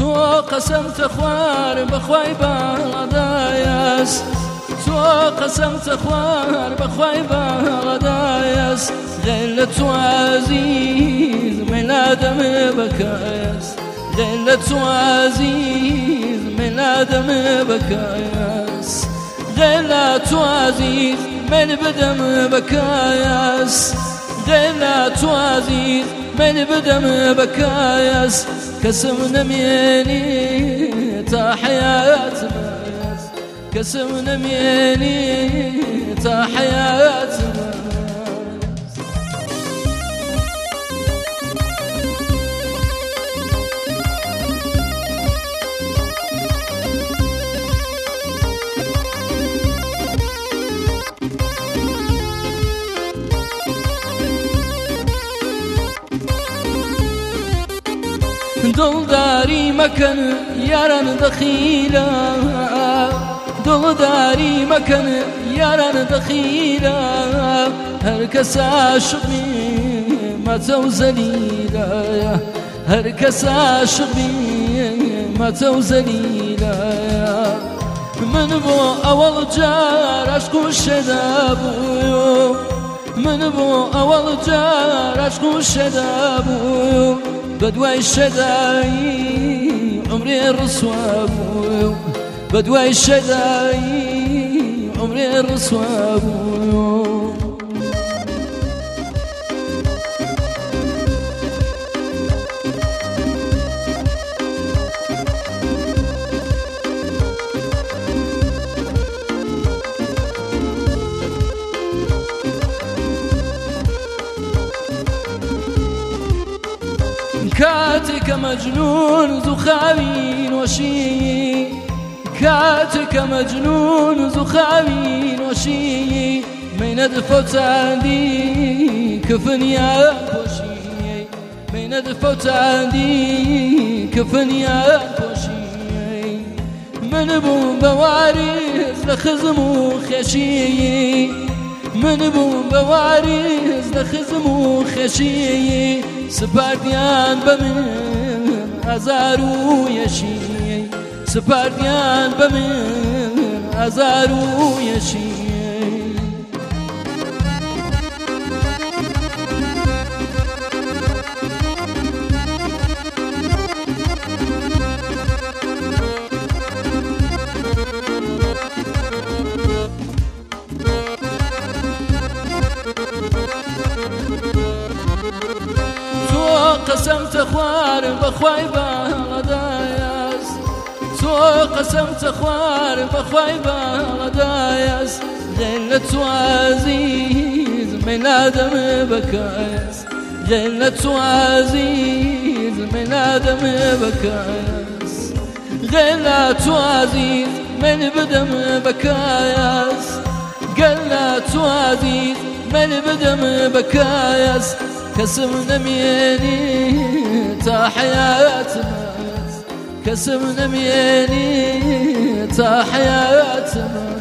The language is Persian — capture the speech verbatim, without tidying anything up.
تو قسم تخوار بخوای بغدایس تو قسم تخوار بخوای بغدایس غير تو عزيز ميلادم بكايس غير تو عزيز ميلادم بكايس غير تو عزيز من بدم بكايس غير تو عزيز من بدم بكايس كسم نميني تا حياة كسم نميني تا حياة دلداري مكان يارن دخيلة دلداري مكان يارن دخيلة هركس عاشقي ما توزليلا هركس عاشقي ما توزليلا من بو أول جار عشق الشدابو من بو أول جار عشق الشدابو بدواي الشداي عمري الرسواب بدواي الشداي عمري الرسواب كاتك مجنون زخاوين وشي كاتك مجنون زخاوين وشي من دفوت عندي كفن يا بوشي من دفوت عندي كفن يا بوشي من بوم بوارث لخزم خشي من بوم بوارث لخزم خشي سپردیان بمن ازارو یشی سپردیان بمن ازارو یشی قسم تخوار بخواي بغدايس تو قسم تخوار بخواي بغدايس غير عزيز ميلادم بكايس غير عزيز ميلادم بكايس غير عزيز من بدم بكايس قلت عزيز من بدم بكايس كسم نميني تا حياة كسم نميني تا حياة